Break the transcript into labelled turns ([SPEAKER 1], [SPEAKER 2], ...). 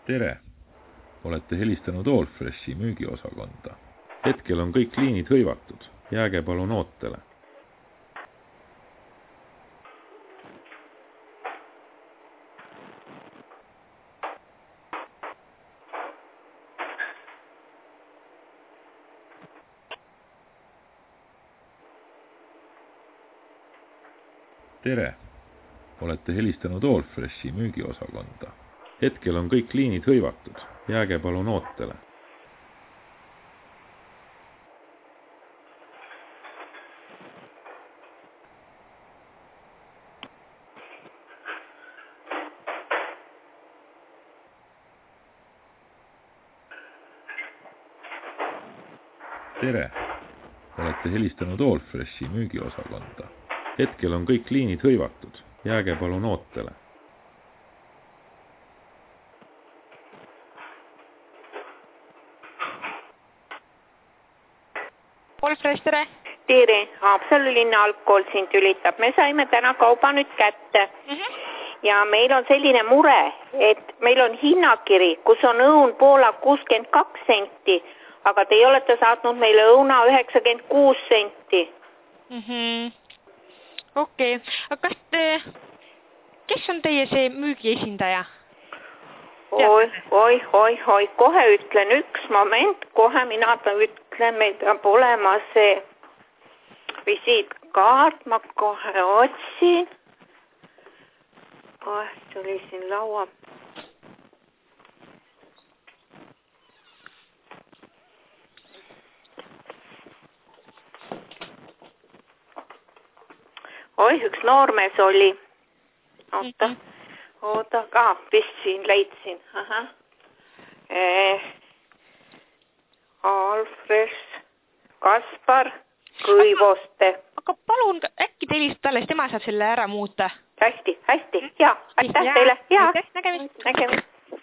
[SPEAKER 1] Tere! Olete helistanud Allfreshi müügiosakonda. Hetkel on kõik liinid hõivatud. Jääge palun ootele. Tere! Olete helistanud Allfreshi müügiosakonda. Hetkel on kõik liinid hõivatud. Jääge palun ootele. Tere! Olete helistanud Allfreshi müügiosakonda. Hetkel on kõik liinid hõivatud. Jääge palun ootele.
[SPEAKER 2] Allfresh, tere!
[SPEAKER 3] Tere, Haapsalu linna algkool siin tülitab. Me saime täna kauba nüüd kätte. Ja meil on selline mure, et meil on hinnakiri, kus on õun Poola 62 senti, aga te olete saatnud meile õuna 96 senti.
[SPEAKER 2] Okei. Aga kes on teie see müügiesindaja?
[SPEAKER 3] Oi, kohe ütlen üks moment, kohe mina ütlen, meil peab olema see visiitkaart, ma kohe otsin. See oli siin laua. Üks noormees oli. Oota, vist siin leidsin. Allfresh, Kaspar, Kõivoste.
[SPEAKER 2] Aga palun, äkki te helistate alles, tema saab selle ära muuta.
[SPEAKER 3] Hästi, ja, aitäh teile.
[SPEAKER 2] Nägemist.